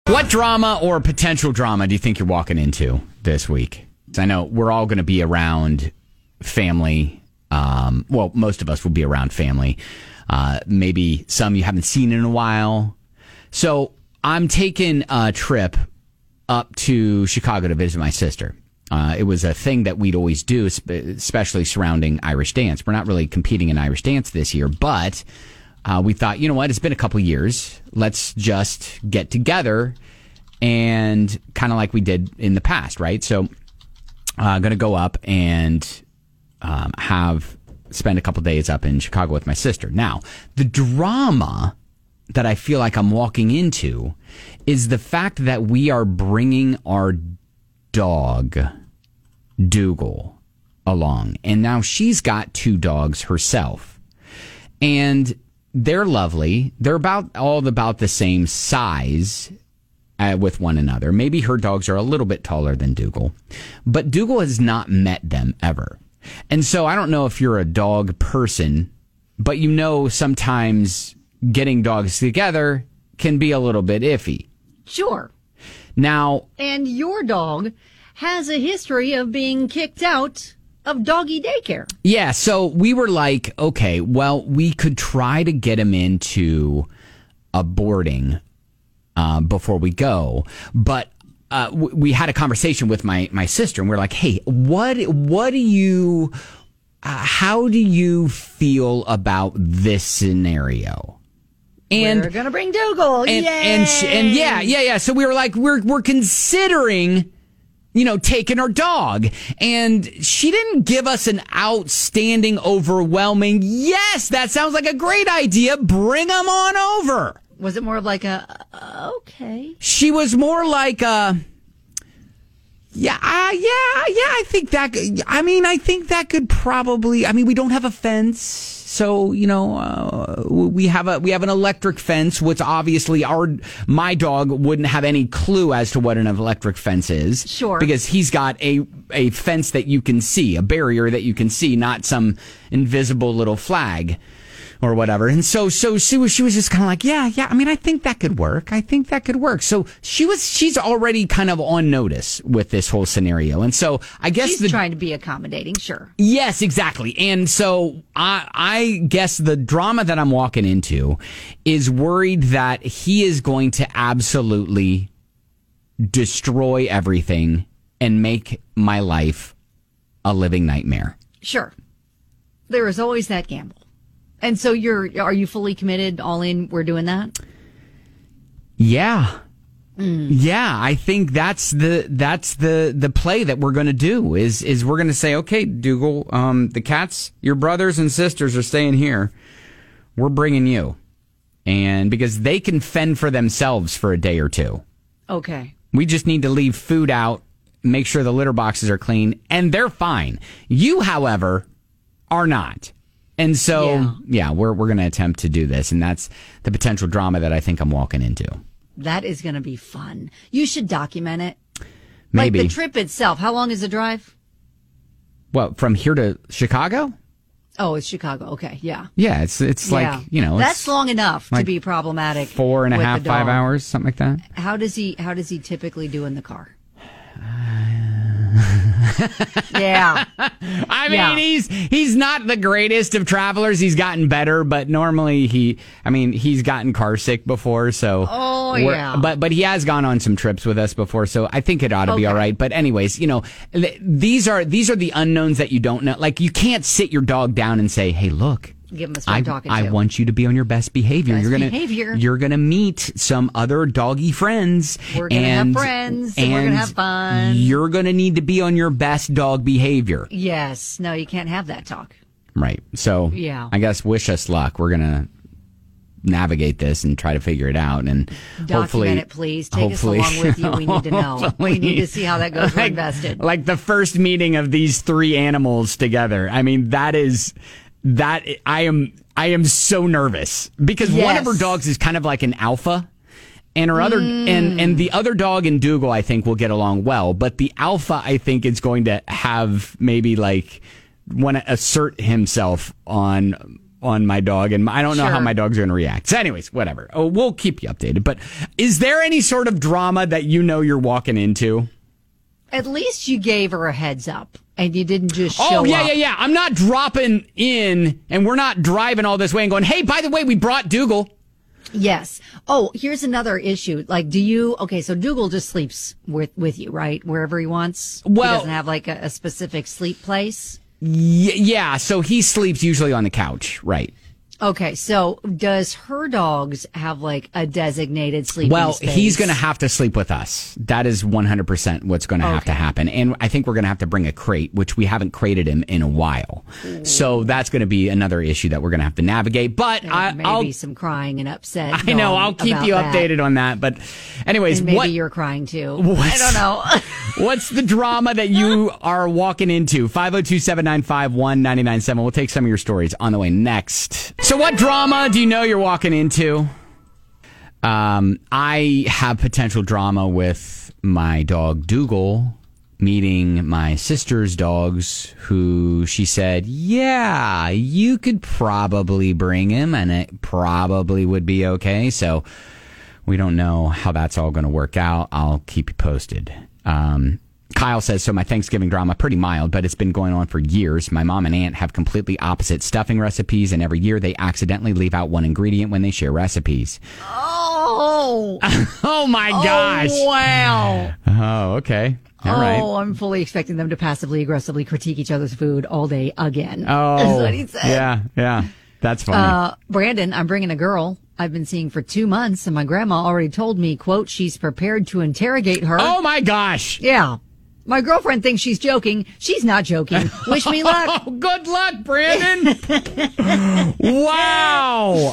What drama or potential drama do you think you're walking into this week? I know we're all going to be around family. Well, most of us will be around family. Maybe some you haven't seen in a while. So I'm taking a trip up to Chicago to visit my sister. It was a thing that we'd always do, especially surrounding Irish dance. We're not really competing in Irish dance this year, but we thought, you know what? It's been a couple years. Let's just get together and kind of like we did in the past, right? So I'm going to go up and spend a couple days up in Chicago with my sister. Now, the drama that I feel like I'm walking into is the fact that we are bringing our dog, Dougal, along. And now she's got 2 dogs herself. And they're lovely. They're about the same size with one another. Maybe her dogs are a little bit taller than Dougal. But Dougal has not met them ever. And so I don't know if you're a dog person, but you know sometimes getting dogs together can be a little bit iffy. Sure. Now, and your dog has a history of being kicked out of doggy daycare. Yeah, so we were like, okay, well, we could try to get him into a boarding before we go, but we had a conversation with my sister, and we're like, hey, what do you, how do you feel about this scenario? And we're gonna bring Dougal, and yay! Yeah. So we were like, we're considering, taking our dog, and she didn't give us an outstanding, overwhelming, yes, that sounds like a great idea. Bring them on over. Was it more of like okay? She was more like I think that. I think that could probably. We don't have a fence, so we have an electric fence, which obviously my dog wouldn't have any clue as to what an electric fence is. Sure, because he's got a fence that you can see, a barrier that you can see, not some invisible little flag or whatever. And so she was just kind of like, yeah. I think that could work. So she's already kind of on notice with this whole scenario. And so I guess she's trying to be accommodating. Sure. Yes, exactly. And so I guess the drama that I'm walking into is worried that he is going to absolutely destroy everything and make my life a living nightmare. Sure. There is always that gamble. And so are you fully committed, all in, we're doing that? Yeah. Yeah, I think that's the play that we're going to do is we're going to say, okay, Dougal, the cats, your brothers and sisters are staying here. We're bringing you. And because they can fend for themselves for a day or two. Okay. We just need to leave food out, make sure the litter boxes are clean, and they're fine. You, however, are not. And so, we're going to attempt to do this. And that's the potential drama that I think I'm walking into. That is going to be fun. You should document it. Maybe. Like the trip itself. How long is the drive? Well, from here to Chicago? Oh, it's Chicago. Okay, yeah. Yeah, it's like, that's long enough to be problematic. 4.5, 5 hours, something like that. How does he typically do in the car? Yeah. He's not the greatest of travelers. He's gotten better, but normally he's gotten car sick before, so but he has gone on some trips with us before, so I think it ought to be all right. But anyways, these are the unknowns that you don't know. Like, you can't sit your dog down and say, "Hey, look, give him a I'm talking to. I want you to be on your best behavior. You're gonna meet some other doggy friends. We're gonna have friends, and we're gonna have fun. You're gonna need to be on your best dog behavior." Yes. No, you can't have that talk. Right. So I guess wish us luck. We're gonna navigate this and try to figure it out, and document it, please. Take us along with you. We need to know. We need to see how that goes. We're invested. Like the first meeting of these 3 animals together. That I am so nervous because one of her dogs is kind of like an alpha, and her other and the other dog and Dougal I think will get along well, but the alpha I think is going to have maybe want to assert himself on on my dog, and I don't know how Sure. my dog's going to react. So anyways, whatever. Oh, we'll keep you updated. But is there any sort of drama that you know you're walking into? At least you gave her a heads up and you didn't just show Oh, up. yeah. I'm not dropping in and we're not driving all this way and going, hey, by the way, we brought Dougal. Yes. Oh, here's another issue. Like, so Dougal just sleeps with you, right? Wherever he wants? Well- he doesn't have like a specific sleep place? Yeah, so he sleeps usually on the couch, right? Okay, so does her dogs have like a designated sleeping Well, space? he's going to have to sleep with us. That is 100% what's going to have to Okay. happen. And I think we're going to have to bring a crate, which we haven't crated him in a while. So that's going to be another issue that we're going to have to navigate. But Maybe I'll some crying and upset. I know, going I'll keep about you that. updated on that. But anyways, And maybe what you're crying too. I don't know. what's the drama that you are walking into? 502-795-1997. We'll take some of your stories on the way next. So what drama do you know you're walking into? I have potential drama with my dog Dougal meeting my sister's dogs, who she said, yeah, you could probably bring him and it probably would be okay. So we don't know how that's all going to work out. I'll keep you posted. Kyle says, so my Thanksgiving drama, pretty mild, but it's been going on for years. My mom and aunt have completely opposite stuffing recipes, and every year they accidentally leave out one ingredient when they share recipes. Oh. Oh, my gosh. Oh, wow. Oh, okay. All right. Oh, I'm fully expecting them to passively aggressively critique each other's food all day again. Oh, That's what he said. Yeah. That's funny. Brandon, I'm bringing a girl I've been seeing for 2 months, and my grandma already told me, quote, she's prepared to interrogate her. Oh, my gosh. Yeah. My girlfriend thinks she's joking. She's not joking. Wish me luck. Oh, good luck, Brandon. Wow.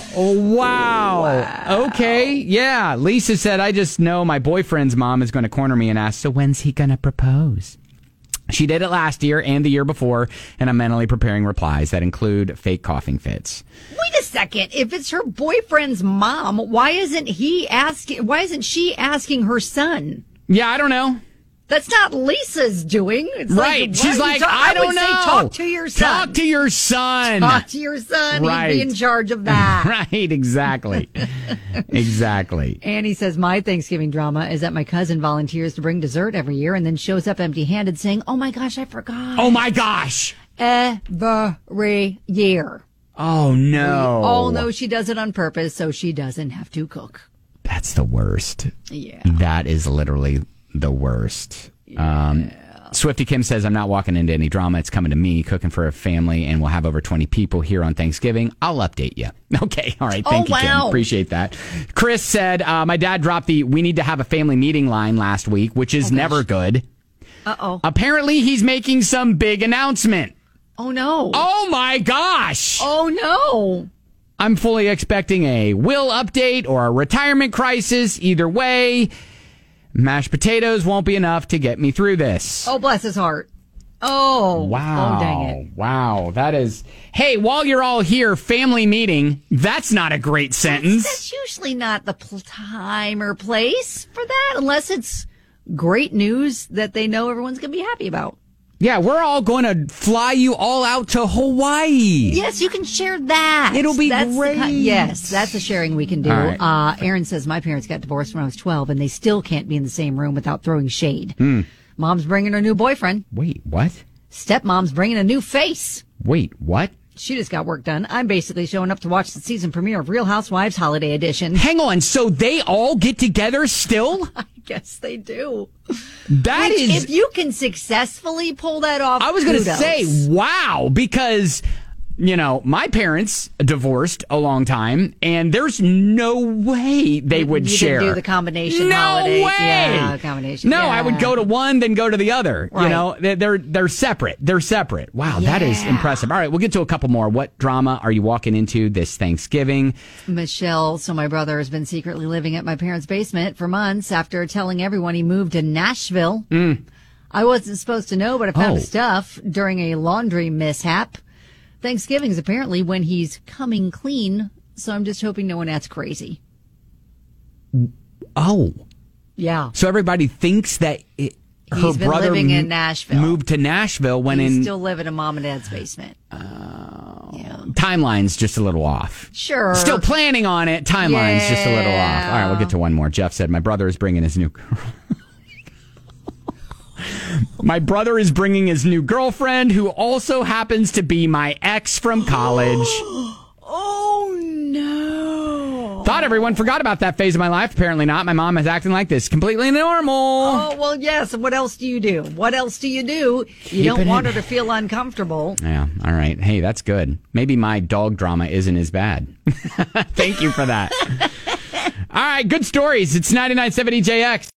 Okay. Yeah. Lisa said, I just know my boyfriend's mom is going to corner me and ask, so when's he going to propose? She did it last year and the year before, and I'm mentally preparing replies that include fake coughing fits. Wait a second. If it's her boyfriend's mom, why isn't she asking her son? Yeah, I don't know. That's not Lisa's doing. It's Right. Like, She's like, I I don't would know. Say, talk to your son. Talk to your son. Talk to your son. Right. He'd be in charge of that. Right, exactly. Exactly. Annie says, my Thanksgiving drama is that my cousin volunteers to bring dessert every year and then shows up empty-handed saying, oh my gosh, I forgot. Oh my gosh. Every year. Oh no. We all know she does it on purpose so she doesn't have to cook. That's the worst. Yeah. That is literally the worst. Swifty Kim says, I'm not walking into any drama. It's coming to me, cooking for a family, and we'll have over 20 people here on Thanksgiving. I'll update you. Okay. All right. Thank you, Kim. Wow. Appreciate that. Chris said, my dad dropped the we need to have a family meeting line last week, which is never good. Uh-oh. Apparently, he's making some big announcement. Oh, no. Oh, my gosh. Oh, no. I'm fully expecting a will update or a retirement crisis. Either way, mashed potatoes won't be enough to get me through this. Oh, bless his heart. Oh. Wow. Oh, dang it. Wow. That is. Hey, while you're all here, family meeting. That's not a great sentence. That's usually not the time or place for that unless it's great news that they know everyone's going to be happy about. Yeah, we're all going to fly you all out to Hawaii. Yes, you can share that. It'll be that's great. Yes, that's a sharing we can do. All right. Aaron says, my parents got divorced when I was 12, and they still can't be in the same room without throwing shade. Mom's bringing her new boyfriend. Wait, what? Stepmom's bringing a new face. Wait, what? She just got work done. I'm basically showing up to watch the season premiere of Real Housewives Holiday Edition. Hang on. So they all get together still? I guess they do. That Which, is. if you can successfully pull that off, I was going to kudos. say, wow, because, you know, my parents divorced a long time, and there's no way they would You share. can do the combination no holidays. way. Yeah, combination. No, yeah. I would go to one, then go to the other. You Right. know, they're separate. They're separate. Wow, that is Yeah. impressive. All right, we'll get to a couple more. What drama are you walking into this Thanksgiving? Michelle, so my brother has been secretly living at my parents' basement for months after telling everyone he moved to Nashville. I wasn't supposed to know, but I found Oh. his stuff during a laundry mishap. Thanksgiving is apparently when he's coming clean, so I'm just hoping no one acts crazy. Oh, Yeah. so everybody thinks that her He's been brother living in Nashville. moved to Nashville when He's in. still living in mom and dad's basement. Oh. Yeah. timeline's just a little off. Sure. Still planning on it. Timeline's just a little off. Yeah. All right, we'll get to one more. Jeff said, my brother is bringing his new... My brother is bringing his new girlfriend, who also happens to be my ex from college. Oh, no. Thought everyone forgot about that phase of my life. Apparently not. My mom is acting like this. Completely normal. Oh, well, yes. What else do you do? What else do? You don't want her to feel uncomfortable. Yeah. All right. Hey, that's good. Maybe my dog drama isn't as bad. Thank you for that. All right. Good stories. It's 99.7 EJX.